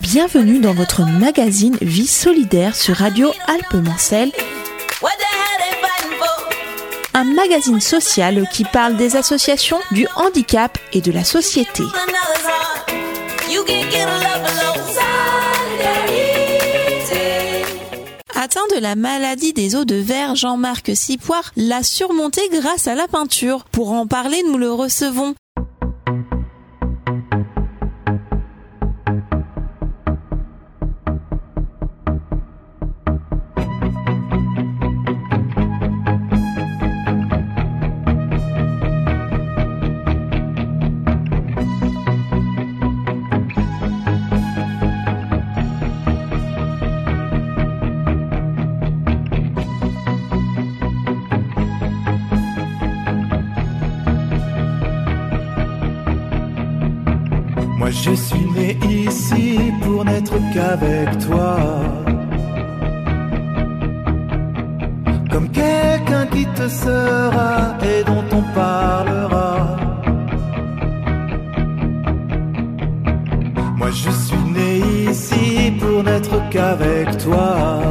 Bienvenue dans votre magazine Vie solidaire sur Radio Alpes-Mancelles. Un magazine social qui parle des associations, du handicap et de la société. Atteint de la maladie des os de verre, Jean-Marc Cipoire l'a surmonté grâce à la peinture. Pour en parler, nous le recevons. Moi je suis né ici pour n'être qu'avec toi, comme quelqu'un qui te sera et dont on parlera. Moi je suis né ici pour n'être qu'avec toi.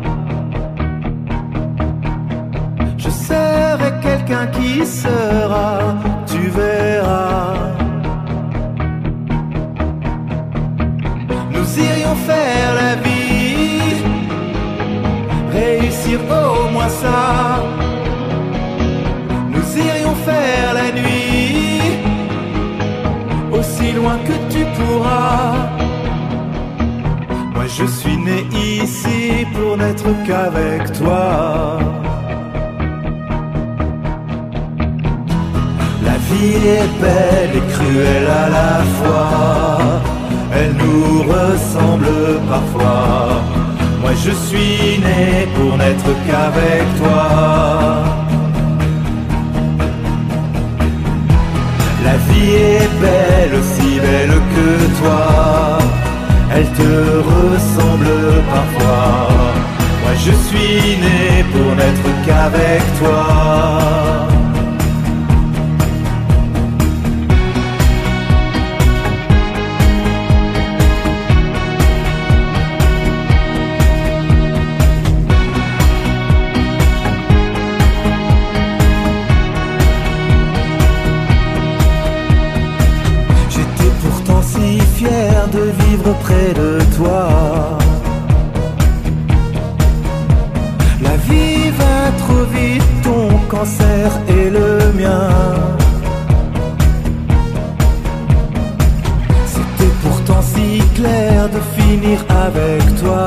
Je serai quelqu'un qui sera, tu verras. Nous irions faire la vie, réussir au moins ça. Nous irions faire la nuit, aussi loin que tu pourras. Moi je suis né ici pour n'être qu'avec toi. La vie est belle et cruelle à la fois. Elle nous ressemble parfois. Moi je suis né pour n'être qu'avec toi. La vie est belle, aussi belle que toi. Elle te ressemble parfois. Moi je suis né pour n'être qu'avec toi. De vivre près de toi. La vie va trop vite, ton cancer et le mien. C'était pourtant si clair de finir avec toi.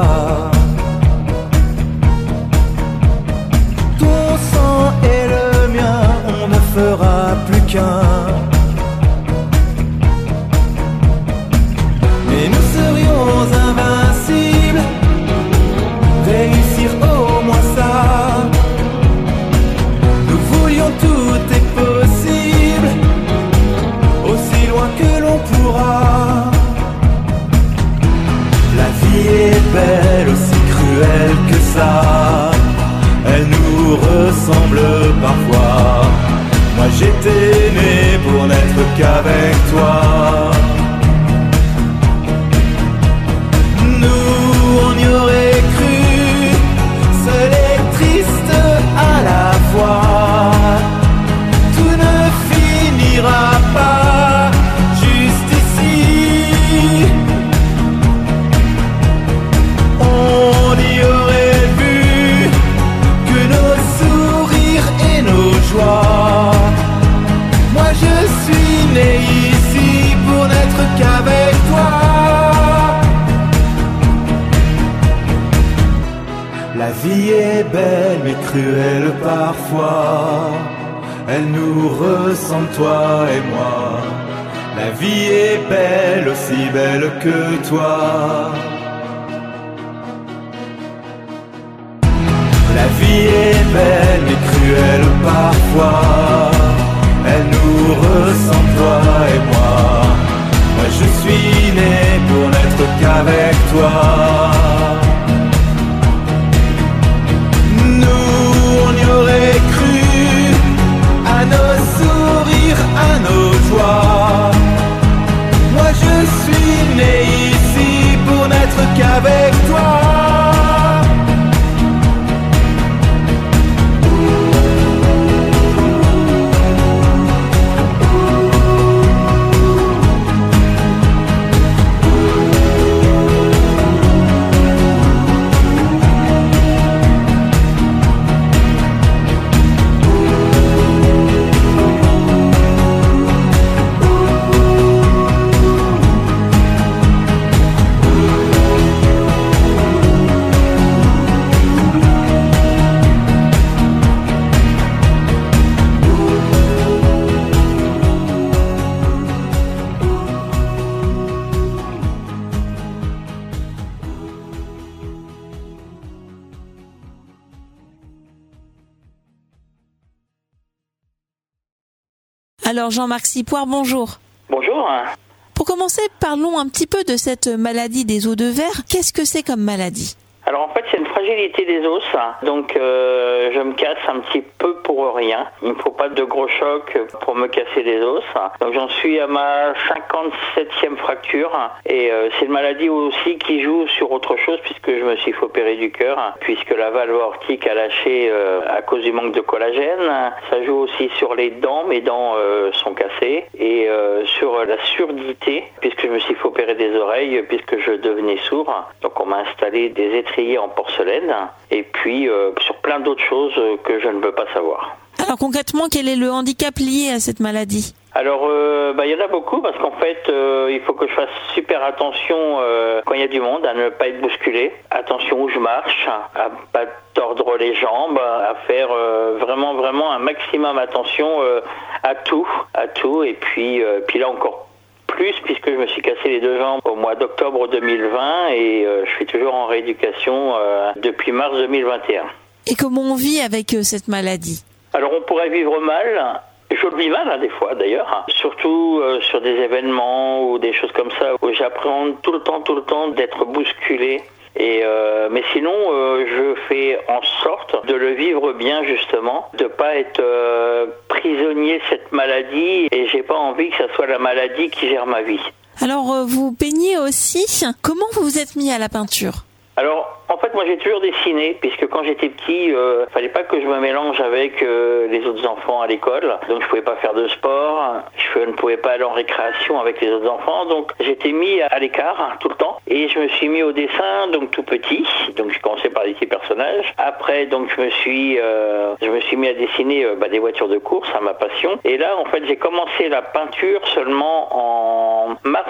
Ton sang et le mien, on ne fera plus qu'un. Et nous serions invincibles, réussir au moins ça. Nous voulions tout est possible, aussi loin que l'on pourra. La vie est belle, aussi cruelle que ça. Elle nous ressemble parfois. Moi j'étais né pour n'être qu'avec toi. On y aurait cru, seul et triste à la fois. Tout ne finira pas juste ici. On y aurait vu que nos sourires et nos joies. Moi je suis né ici pour n'être qu'avec toi. La vie est belle mais cruelle parfois. Elle nous ressemble toi et moi. La vie est belle, aussi belle que toi. La vie est belle mais cruelle parfois. Elle nous ressemble toi et moi. Moi je suis né pour n'être qu'avec toi. Aurait cru à nos sourires, à nos joies. Moi je suis né ici pour Alors Jean-Marc Cipoire, bonjour. Bonjour. Pour commencer, parlons un petit peu de cette maladie des os de verre. Qu'est-ce que c'est comme maladie ? Alors en fait c'est une fragilité des os, donc je me casse un petit peu pour rien. Il ne faut pas de gros chocs pour me casser les os. Donc j'en suis à ma 57e fracture et c'est une maladie aussi qui joue sur autre chose puisque je me suis fait opérer du cœur, puisque la valve aortique a lâché à cause du manque de collagène. Ça joue aussi sur les dents, mes dents sont cassées, et sur la surdité puisque je me suis fait opérer des oreilles puisque je devenais sourd. Donc on m'a installé des étriers en porcelaine et puis sur plein d'autres choses que je ne veux pas savoir. Alors concrètement, quel est le handicap lié à cette maladie ? Alors, il y en a beaucoup parce qu'en fait, il faut que je fasse super attention quand il y a du monde, à ne pas être bousculé. Attention où je marche, à pas tordre les jambes, à faire vraiment un maximum attention à tout. Et puis là encore plus puisque je me suis cassé les deux jambes au mois d'octobre 2020 et je suis toujours en rééducation depuis mars 2021. Et comment on vit avec cette maladie ? Alors on pourrait vivre mal. Je le vis mal des fois d'ailleurs, surtout sur des événements ou des choses comme ça où j'apprends tout le temps d'être bousculé. Mais sinon, je fais en sorte de le vivre bien justement, de pas être prisonnier de cette maladie et j'ai pas envie que ça soit la maladie qui gère ma vie. Alors vous peignez aussi. Comment vous vous êtes mis à la peinture ? Alors, en fait, moi j'ai toujours dessiné, puisque quand j'étais petit, fallait pas que je me mélange avec les autres enfants à l'école. Donc je pouvais pas faire de sport, je ne pouvais pas aller en récréation avec les autres enfants. Donc j'étais mis à l'écart tout le temps. Et je me suis mis au dessin, donc tout petit. Donc j'ai commencé par des petits personnages. Après, donc je me suis mis à dessiner des voitures de course, ma passion. Et là, en fait, j'ai commencé la peinture seulement en mars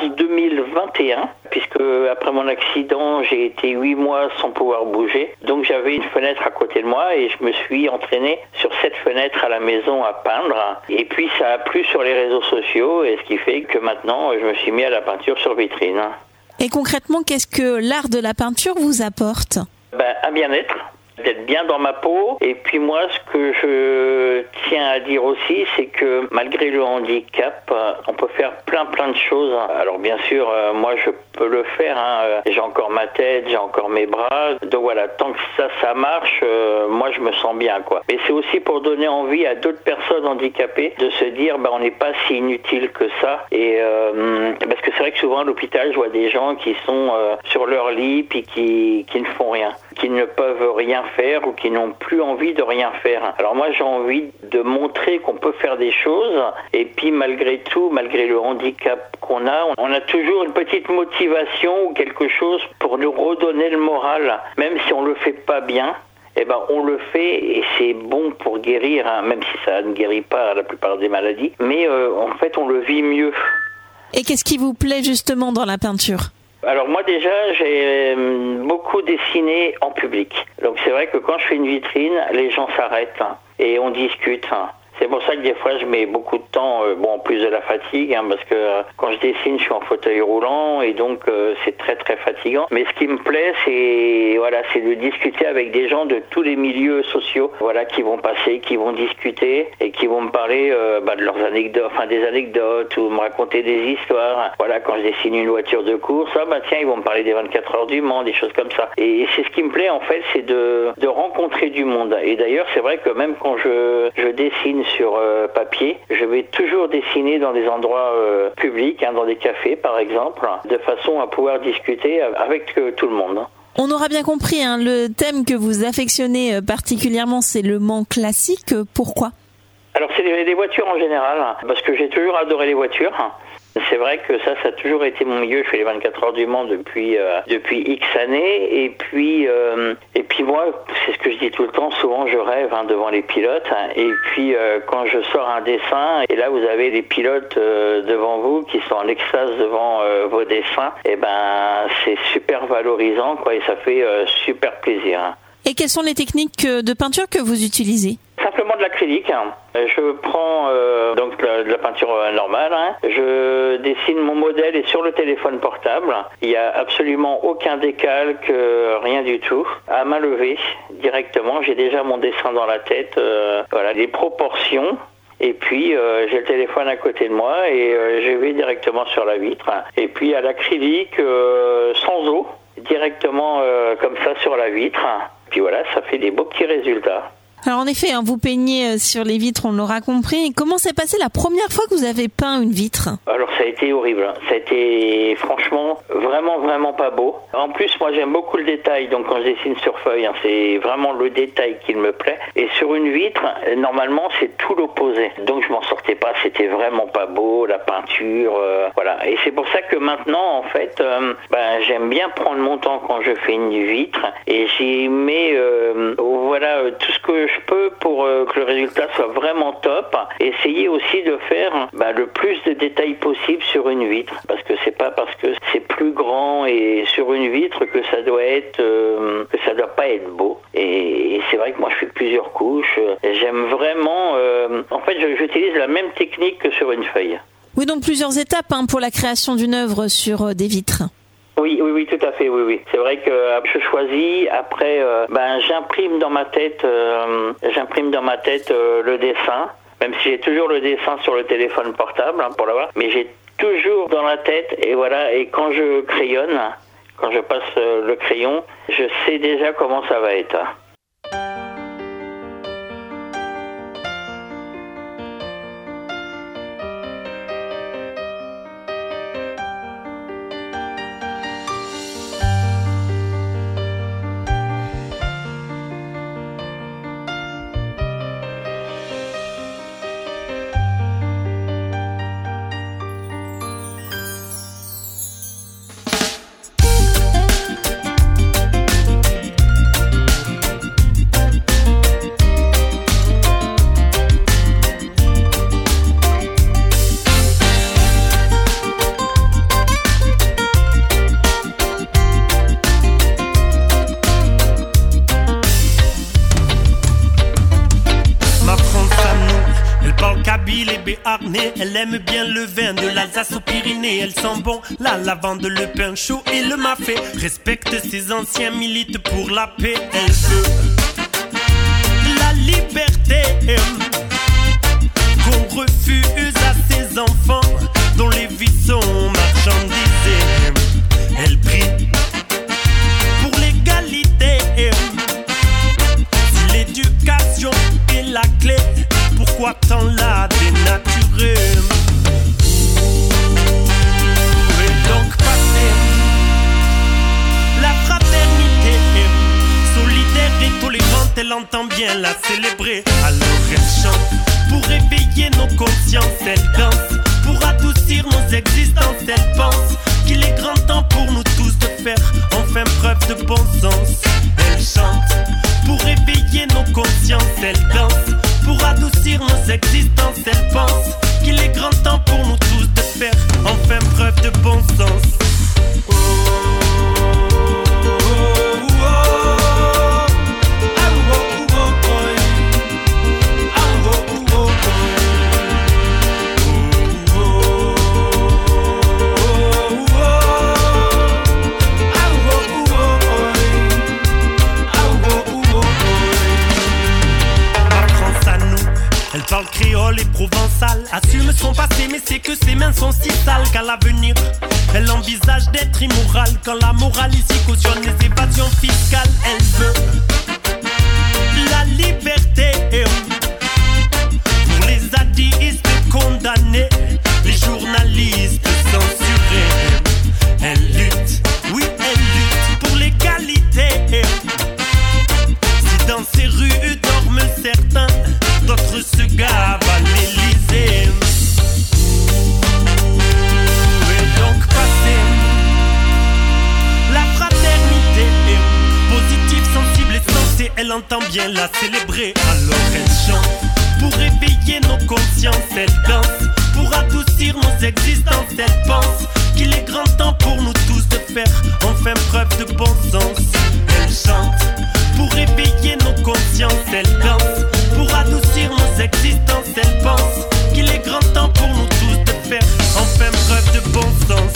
2021, puisque après mon accident, j'ai été 8 mois sans pouvoir bouger. Donc j'avais une fenêtre à côté de moi et je me suis entraîné sur cette fenêtre à la maison à peindre. Et puis ça a plu sur les réseaux sociaux et ce qui fait que maintenant je me suis mis à la peinture sur vitrine. Et concrètement, qu'est-ce que l'art de la peinture vous apporte ? Un bien-être, d'être bien dans ma peau. Et puis moi, ce que je tiens à dire aussi, c'est que malgré le handicap, on peut faire plein de choses. Alors bien sûr, moi je peux le faire. J'ai encore ma tête, j'ai encore mes bras. Donc voilà, tant que ça marche, moi je me sens bien, quoi. Mais c'est aussi pour donner envie à d'autres personnes handicapées de se dire, on n'est pas si inutile que ça. Et parce que c'est vrai que souvent à l'hôpital, je vois des gens qui sont sur leur lit puis qui ne font rien, qui ne peuvent rien faire ou qui n'ont plus envie de rien faire. Alors moi j'ai envie de montrer qu'on peut faire des choses et puis malgré tout, malgré le handicap qu'on a, on a toujours une petite motivation ou quelque chose pour nous redonner le moral, même si on le fait pas bien. On le fait et c'est bon pour guérir, même si ça ne guérit pas la plupart des maladies, mais en fait on le vit mieux. Et qu'est-ce qui vous plaît justement dans la peinture ? Alors moi déjà, j'ai beaucoup dessiné en public. Donc c'est vrai que quand je fais une vitrine, les gens s'arrêtent et on discute. C'est pour ça que des fois je mets beaucoup de temps, en plus de la fatigue, parce que quand je dessine, je suis en fauteuil roulant et donc c'est très fatigant. Mais ce qui me plaît, c'est de discuter avec des gens de tous les milieux sociaux, qui vont passer, qui vont discuter et qui vont me parler de leurs anecdotes, des anecdotes ou me raconter des histoires. Voilà, quand je dessine une voiture de course, tiens, ils vont me parler des 24 heures du Mans, des choses comme ça. Et c'est ce qui me plaît en fait, c'est de rencontrer du monde. Et d'ailleurs, c'est vrai que même quand je dessine sur papier, je vais toujours dessiner dans des endroits publics, dans des cafés par exemple, de façon à pouvoir discuter avec tout le monde. On aura bien compris, le thème que vous affectionnez particulièrement, c'est le Mans classique. Pourquoi ? Alors c'est les voitures en général, parce que j'ai toujours adoré les voitures. C'est vrai que ça a toujours été mon milieu. Je fais les 24 heures du Mans depuis X années. Et puis moi, c'est ce que je dis tout le temps, souvent je rêve devant les pilotes. Et puis quand je sors un dessin, et là vous avez les pilotes devant vous qui sont en extase devant vos dessins, c'est super valorisant, et ça fait super plaisir. Et quelles sont les techniques de peinture que vous utilisez ? Simplement de l'acrylique. Je prends de la peinture normale. Je dessine mon modèle et sur le téléphone portable. Il n'y a absolument aucun décalque, rien du tout. À main levée, directement. J'ai déjà mon dessin dans la tête. Les proportions. Et puis j'ai le téléphone à côté de moi et je vais directement sur la vitre. Et puis à l'acrylique sans eau, directement comme ça sur la vitre. Puis voilà, ça fait des beaux petits résultats. Alors en effet, vous peignez sur les vitres, on l'aura compris. Comment s'est passé la première fois que vous avez peint une vitre ? Alors ça a été horrible, ça a été franchement vraiment pas beau. En plus moi j'aime beaucoup le détail, donc quand je dessine sur feuille, c'est vraiment le détail qui me plaît. Et sur une vitre, normalement c'est tout l'opposé. Donc je m'en sortais pas, c'était vraiment pas beau, la peinture, voilà. Et c'est pour ça que maintenant en fait, j'aime bien prendre mon temps quand je fais une vitre et j'y mets tout ce que je peux pour que le résultat soit vraiment top. Essayer aussi de faire le plus de détails possible sur une vitre, parce que c'est pas parce que c'est plus grand et sur une vitre que ça doit pas être beau. Et c'est vrai que moi je fais plusieurs couches. J'aime vraiment. En fait, j'utilise la même technique que sur une feuille. Oui, donc plusieurs étapes pour la création d'une œuvre sur des vitres. Oui, tout à fait, oui. C'est vrai que je choisis, après, j'imprime dans ma tête le dessin, même si j'ai toujours le dessin sur le téléphone portable pour l'avoir, mais j'ai toujours dans la tête, et voilà, et quand je crayonne, quand je passe le crayon, je sais déjà comment ça va être. Elle aime bien le vin de l'Alsace aux Pyrénées. Elle sent bon la lavande, le pain chaud et le mafé. Respecte ses anciens, milite pour la paix. Elle veut la liberté qu'on refuse à ses enfants dont les vies sont marchandisées. Elle prie pour l'égalité. Si l'éducation est la clé, pourquoi tant la dénaturer? Et donc passer la fraternité solidaire et tolérante, elle entend bien la célébrer. Alors elle chante pour réveiller nos consciences. Elle danse pour adoucir nos existences. Elle pense qu'il est grand temps pour nous tous de faire enfin preuve de bon sens. Elle chante pour réveiller nos consciences. Elle danse pour adoucir nos existences. Elle pense qu'il est grand temps pour nous tous de faire enfin preuve de bon sens. Elle parle créole et provençal, assume son passé mais c'est que ses mains sont si sales qu'à l'avenir elle envisage d'être immorale. Quand la morale ici cautionne les évasions fiscales, elle veut la liberté pour les athéistes condamnés, les journalistes censurés. Elle lutte, oui elle lutte pour l'égalité. Si dans ces rues dorment certains, d'autres se gavent à l'Élysée. Et donc passer la fraternité positive, sensible et sensée, elle entend bien la célébrer. Alors elle chante pour réveiller nos consciences. Elle danse pour adoucir nos existences. Elle pense qu'il est grand temps pour nous tous de faire enfin preuve de bon sens. Elle chante pour réveiller nos consciences. Elle danse pour adoucir nos existences. Elle pense qu'il est grand temps pour nous tous de faire enfin preuve de bon sens.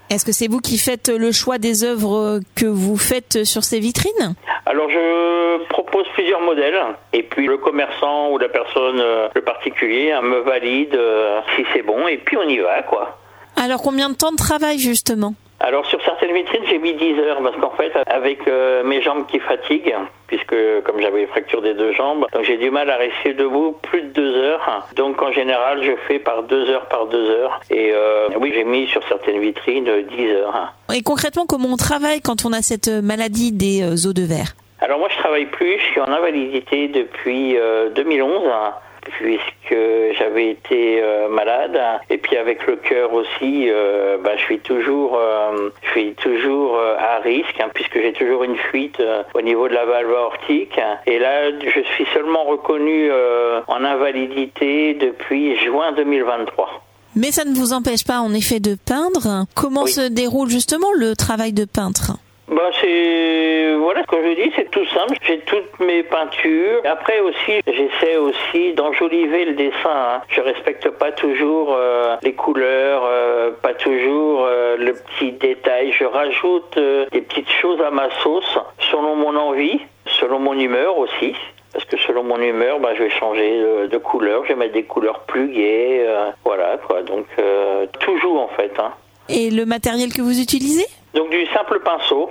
Est-ce que c'est vous qui faites le choix des œuvres que vous faites sur ces vitrines ? Alors je propose plusieurs modèles et puis le commerçant ou la personne, le particulier, me valide si c'est bon et puis on y va quoi. Alors combien de temps de travail justement ? Alors sur certaines vitrines j'ai mis 10 heures parce qu'en fait avec mes jambes qui fatiguent, puisque comme j'avais une fracture des 2 jambes, donc j'ai du mal à rester debout plus de 2 heures. Donc en général je fais par 2 heures par 2 heures. Et oui, j'ai mis sur certaines vitrines 10 heures. Et concrètement, comment on travaille quand on a cette maladie des os de verre ? Alors moi je travaille plus, je suis en invalidité depuis 2011. Puisque j'avais été malade et puis avec le cœur aussi, je suis toujours à risque puisque j'ai toujours une fuite au niveau de la valve aortique et là je suis seulement reconnu en invalidité depuis juin 2023. Mais ça ne vous empêche pas en effet de peindre. Comment se déroule justement le travail de peintre ? Voilà, ce que je dis, c'est tout simple. J'ai toutes mes peintures. Après aussi, j'essaie aussi d'enjoliver le dessin. Je respecte pas toujours les couleurs, pas toujours le petit détail. Je rajoute des petites choses à ma sauce, selon mon envie, selon mon humeur aussi. Parce que selon mon humeur, je vais changer de couleur. Je vais mettre des couleurs plus gaies. Voilà, quoi. Donc, toujours en fait. Et le matériel que vous utilisez ? Donc du simple pinceau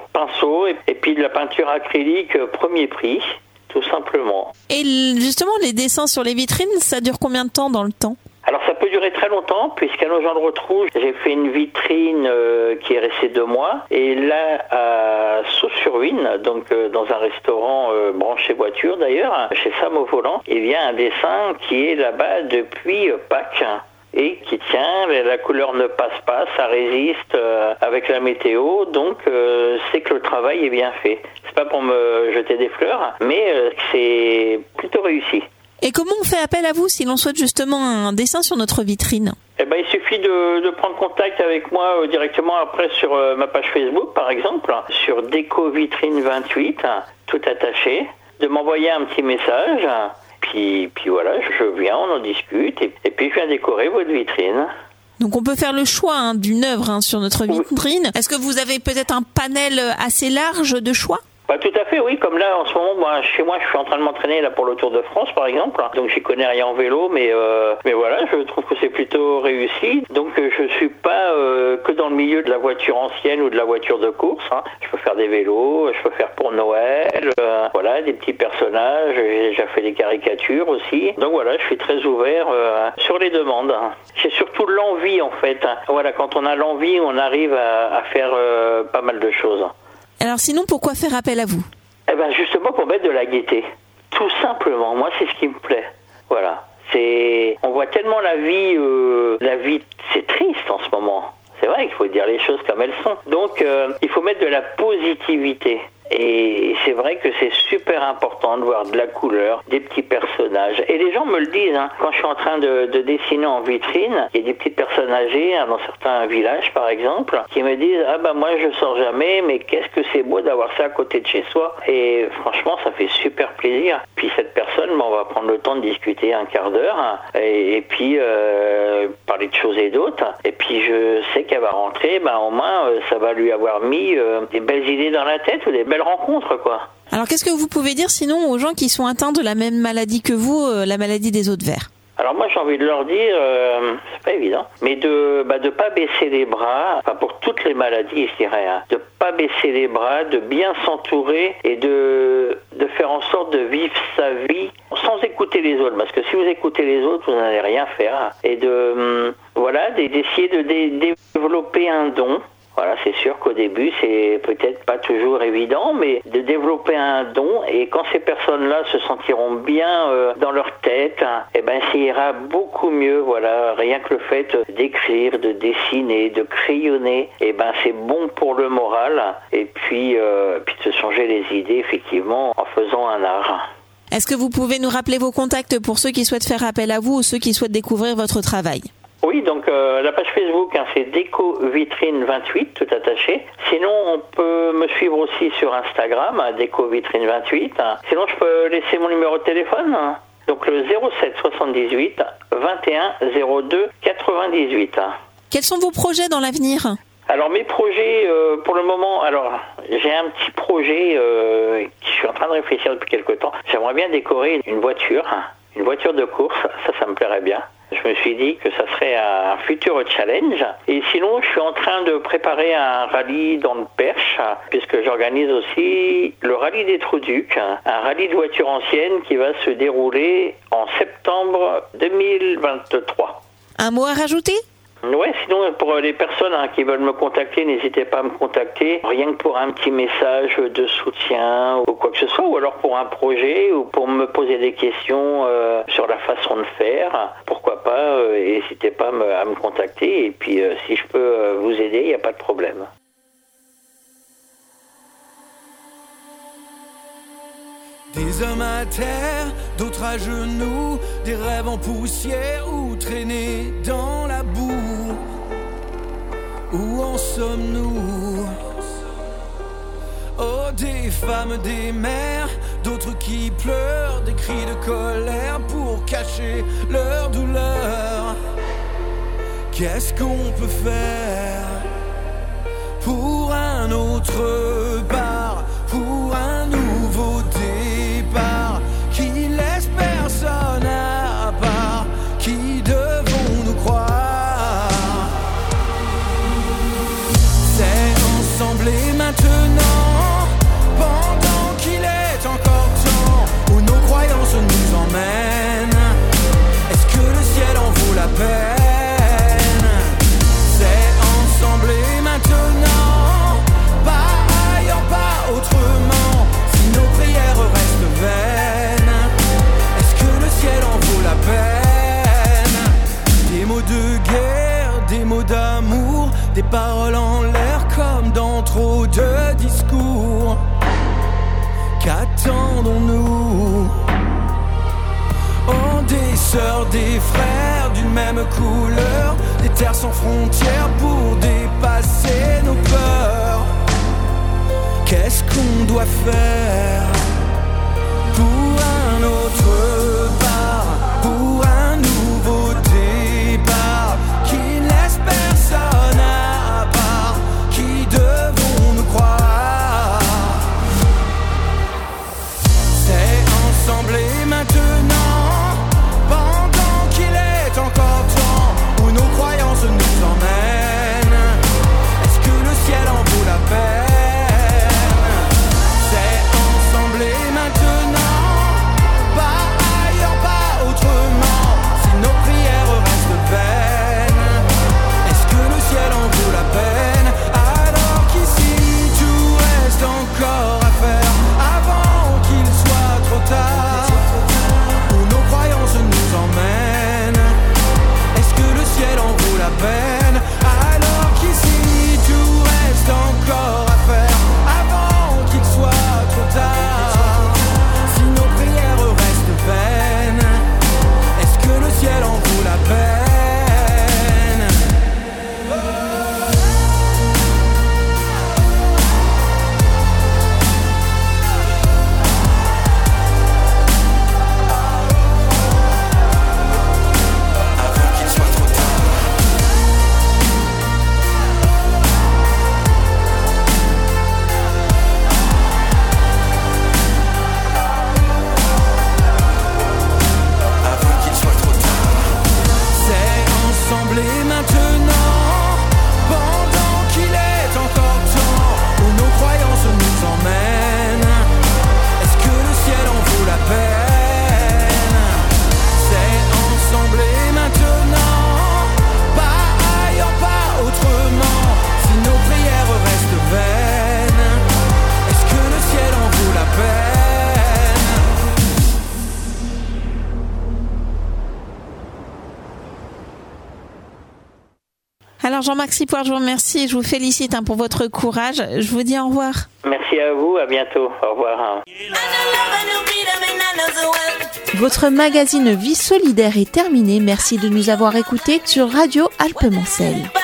et puis de la peinture acrylique premier prix, tout simplement. Et justement, les dessins sur les vitrines, ça dure combien de temps dans le temps ? Alors ça peut durer très longtemps, puisqu'à Nogent-le-Rotrou, j'ai fait une vitrine qui est restée 2 mois. Et là, à Sault-sur-Huisne, donc dans un restaurant branché voiture d'ailleurs, chez Sam au volant, il y a un dessin qui est là-bas depuis Pâques. Et qui tient, la couleur ne passe pas, ça résiste avec la météo, donc c'est que le travail est bien fait. C'est pas pour me jeter des fleurs, mais c'est plutôt réussi. Et comment on fait appel à vous si l'on souhaite justement un dessin sur notre vitrine ? Il suffit de prendre contact avec moi directement après sur ma page Facebook par exemple, sur Déco Vitrine 28, tout attaché, de m'envoyer un petit message. Puis voilà, je viens, on en discute et puis je viens décorer votre vitrine. Donc on peut faire le choix d'une œuvre sur notre vitrine. Est-ce que vous avez peut-être un panel assez large de choix ? Tout à fait, oui. Comme là, en ce moment, chez moi, je suis en train de m'entraîner là pour le Tour de France, par exemple. Donc, j'y connais rien en vélo, mais voilà, je trouve que c'est plutôt réussi. Donc, je suis pas que dans le milieu de la voiture ancienne ou de la voiture de course. Je peux faire des vélos, je peux faire pour Noël, voilà, des petits personnages. J'ai déjà fait des caricatures aussi. Donc voilà, je suis très ouvert sur les demandes. J'ai surtout l'envie, en fait. Voilà, quand on a l'envie, on arrive à faire pas mal de choses. Alors sinon, pourquoi faire appel à vous ? Justement pour mettre de la gaieté. Tout simplement, moi c'est ce qui me plaît. Voilà. On voit tellement la vie, c'est triste en ce moment. C'est vrai qu'il faut dire les choses comme elles sont. Donc il faut mettre de la positivité. Et c'est vrai que c'est super important de voir de la couleur, des petits personnages. Et les gens me le disent, quand je suis en train de dessiner en vitrine, il y a des petites personnes âgées dans certains villages par exemple, qui me disent moi je sors jamais, mais qu'est-ce que c'est beau d'avoir ça à côté de chez soi. Et franchement ça fait super plaisir. Puis cette personne, on va prendre le temps de discuter un quart d'heure et puis parler de choses et d'autres. Et puis je sais qu'elle va rentrer, au moins ça va lui avoir mis des belles idées dans la tête ou des belles rencontres quoi. Alors qu'est-ce que vous pouvez dire sinon aux gens qui sont atteints de la même maladie que vous, la maladie des os de verre ? Alors moi j'ai envie de leur dire, c'est pas évident, mais de pas baisser les bras, pour toutes les maladies je dirais, de pas baisser les bras, de bien s'entourer et de faire en sorte de vivre sa vie sans écouter les autres, parce que si vous écoutez les autres vous n'allez rien faire, et d'essayer de développer un don. Voilà, c'est sûr qu'au début, c'est peut-être pas toujours évident, mais de développer un don, et quand ces personnes-là se sentiront bien dans leur tête, ça ira beaucoup mieux, voilà. Rien que le fait d'écrire, de dessiner, de crayonner, c'est bon pour le moral, et puis de se changer les idées, effectivement, en faisant un art. Est-ce que vous pouvez nous rappeler vos contacts pour ceux qui souhaitent faire appel à vous ou ceux qui souhaitent découvrir votre travail ? Oui, donc la page Facebook, c'est Déco Vitrine 28, tout attaché. Sinon, on peut me suivre aussi sur Instagram, Déco Vitrine 28. Sinon, je peux laisser mon numéro de téléphone, donc le 07 78 21 02 98. Quels sont vos projets dans l'avenir ? Alors mes projets, pour le moment, j'ai un petit projet que je suis en train de réfléchir depuis quelque temps. J'aimerais bien décorer une voiture de course, ça me plairait bien. Je me suis dit que ça serait un futur challenge. Et sinon, je suis en train de préparer un rallye dans le Perche, puisque j'organise aussi le rallye des Trous-Ducs, un rallye de voitures anciennes qui va se dérouler en septembre 2023. Un mot à rajouter ? Ouais, sinon pour les personnes qui veulent me contacter, n'hésitez pas à me contacter, rien que pour un petit message de soutien ou quoi que ce soit, ou alors pour un projet ou pour me poser des questions sur la façon de faire. Pourquoi pas, n'hésitez pas à me contacter et puis si je peux vous aider, il n'y a pas de problème. Des hommes à terre, d'autres à genoux, des rêves en poussière ou traînés dans la boue. Où en sommes-nous? Oh, des femmes, des mères, d'autres qui pleurent, des cris de colère pour cacher leur douleur. Qu'est-ce qu'on peut faire pour un autre bar, pour un nouveau départ qui laisse personne à part? Qui devons-nous croire? C'est ensemble et maintenant, pendant qu'il est encore temps, où nos croyances nous emmènent. Est-ce que le ciel en vaut la peine? C'est ensemble et maintenant, pas ailleurs, pas autrement. Si nos prières restent vaines, est-ce que le ciel en vaut la peine? Des mots de guerre, des mots d'amour, des paroles en l'air comme dans trop de discours. Qu'attendons-nous? Oh, des sœurs, des frères d'une même couleur, des terres sans frontières pour dépasser nos peurs. Qu'est-ce qu'on doit faire pour un autre bar, pour un nouveau départ qui laisse personne à part? Qui devons-nous croire? C'est ensemble et maintenant, pendant qu'il est encore temps, où nos croyances nous emmènent. Est-ce que le ciel en vaut la peine? Et maintenant, pas ailleurs, pas autrement. Si nos prières restent vaines, est-ce que le ciel en vaut la peine? Alors qu'ici tout reste encore à faire avant qu'il soit trop tard, où nos croyances nous emmènent. Est-ce que le ciel en vaut la peine? Alors qu'ici tout reste encore à faire avant qu'il soit trop tard. Est-ce que le ciel en vaut la peine? Avant qu'il soit trop tard. Et maintenant, pendant qu'il est encore temps, où nos croyances nous emmènent, est-ce que le ciel en vaut la peine? C'est ensemble et maintenant, pas ailleurs, pas autrement. Si nos prières restent vaines, est-ce que le ciel en vaut la peine? Alors Jean-Marc Cipoire, je vous remercie et je vous félicite pour votre courage. Je vous dis au revoir. Merci à vous, à bientôt, au revoir. Votre magazine Vie solidaire est terminé. Merci de nous avoir écoutés sur Radio Alpemancel.